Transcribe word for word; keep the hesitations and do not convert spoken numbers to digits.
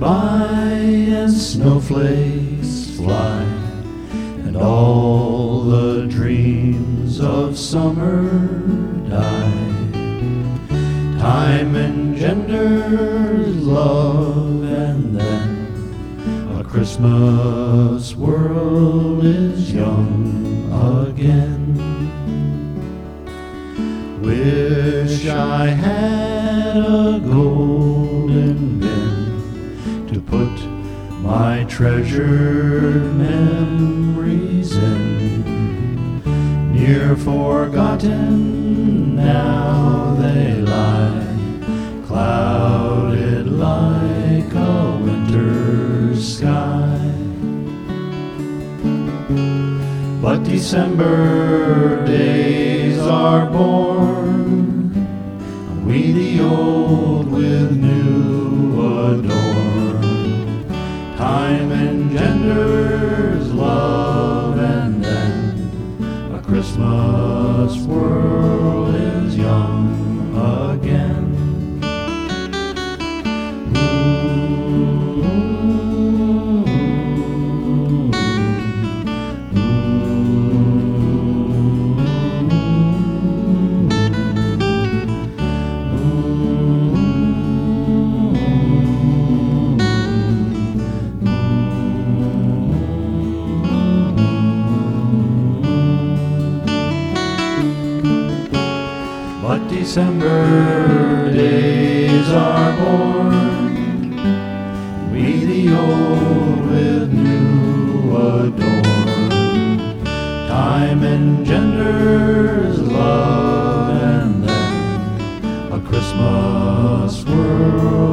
by and snowflakes fly, and all the dreams of summer die. Time engenders love, and then a Christmas world is young again. Wish I had a golden bin to put my treasured memories in. Near forgotten now they lie, clouded like a winter sky. But December days are born, and we the old with new adorn. Time engenders love, and then a Christmas world is young again. But December days are born, we the old with new adorn. Time engenders love, and then a Christmas world